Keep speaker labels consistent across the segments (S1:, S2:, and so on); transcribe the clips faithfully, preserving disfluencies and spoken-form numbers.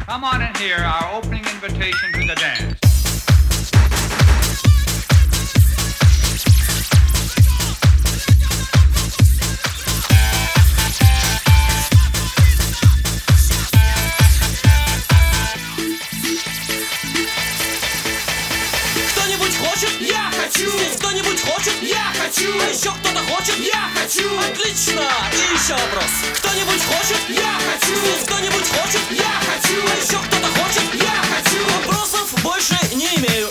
S1: Come on and hear our opening invitation to the dance.
S2: Кто-нибудь хочет? Я хочу! Кто-нибудь хочет? Я хочу! А еще кто-то хочет? Я хочу! Отлично! И еще вопрос. Кто-нибудь хочет? Я хочу! Кто-нибудь хочет? Я хочу! А еще кто-то хочет? Я хочу! Вопросов больше не имею.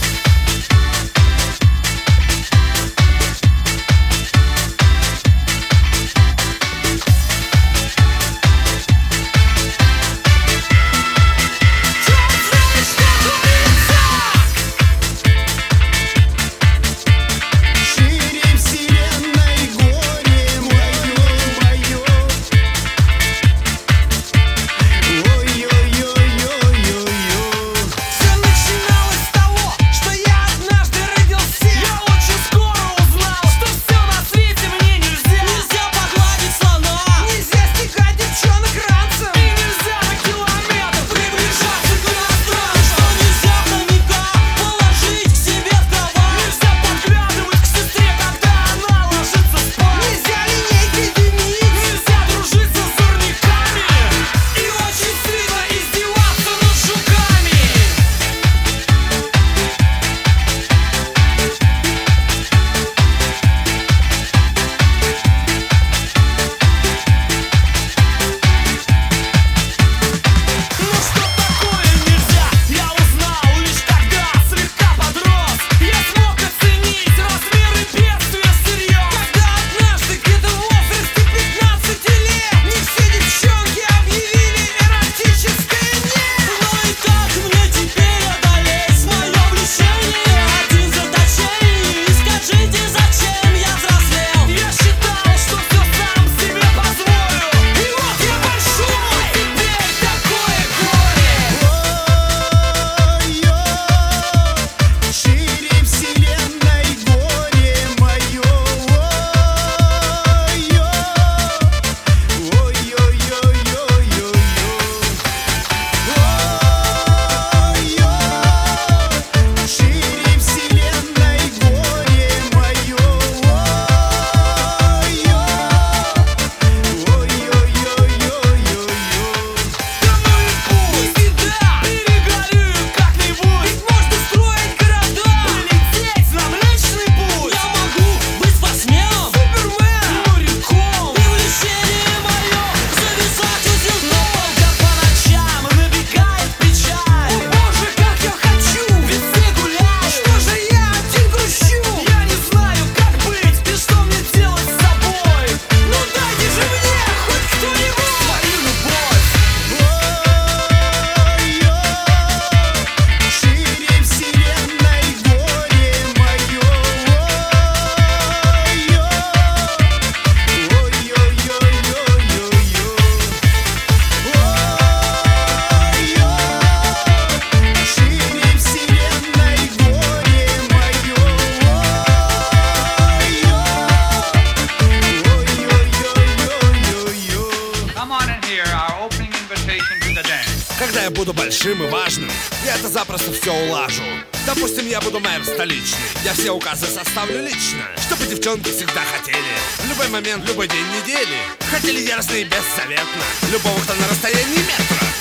S3: Когда я буду большим и важным, я это запросто все улажу. Допустим, я буду мэром столичный, я все указы составлю лично, чтобы девчонки всегда хотели. В любой момент, любой день недели хотели яростно и беззаветно любого, кто на расстоянии метра.